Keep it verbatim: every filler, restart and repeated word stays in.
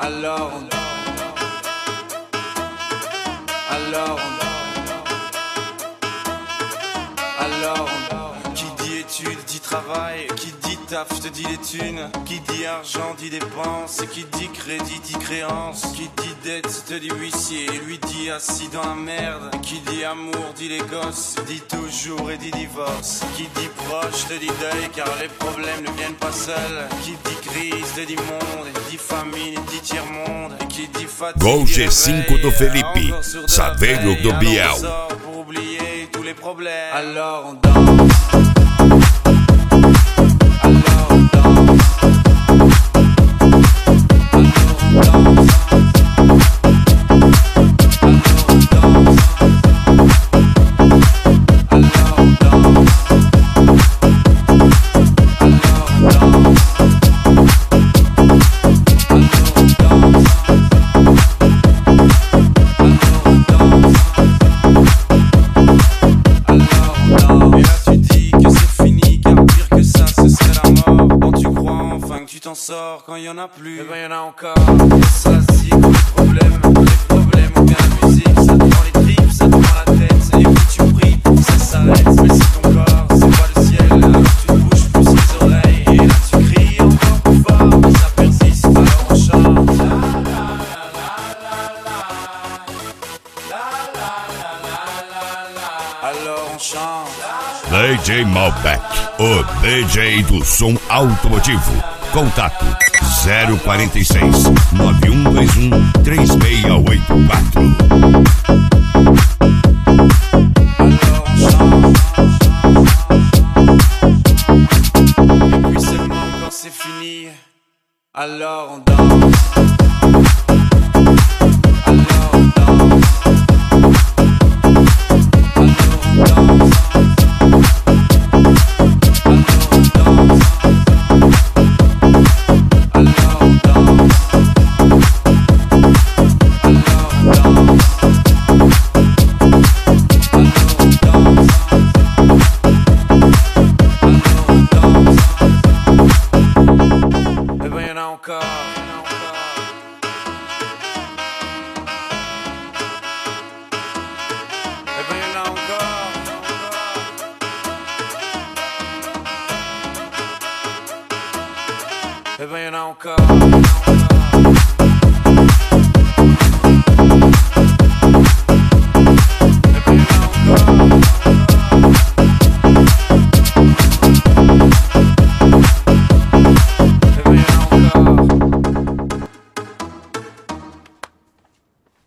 Alors on Alors on Alors on Qui dit études dit travail, qui dit taf te dit les thunes, qui dit argent dit dépenses, qui dit crédit dit créance, qui dit dette te dit huissier, lui dit assis dans la merde, qui dit amour dit les gosses, dit toujours et dit divorce, qui dit proche te dit deuil car les problèmes ne viennent pas seuls, qui dit crise te dit monde, dit famine dit tiers-monde, qui dit fatigue. Gol G cinco do Felipe, Saveiro do Biel. Pour oublier tous les problèmes. Alors on danse. Alors on danse. Alors on danse. Sors quand il y en a plus, et ben y en a encore. Ça c'est tous les problèmes, les problèmes ou bien la musique, ça te prend les tripes, ça te prend la tête, et puis tu pries pour que ça s'arrête. Mais si ton corps c'est pas le ciel, alors tu te bouges plus les oreilles, et là tu cries encore plus fort, mais ça persiste, alors on chante. Alors on chante. D J Malbec, o D J do som automotivo. Contato zero quarenta e seis, nove um dois um, três seis oito quatro. Et puis seulement quand c'est fini, alors on danse. Alors on danse. Alors on danse. Eh ben y'en a encore.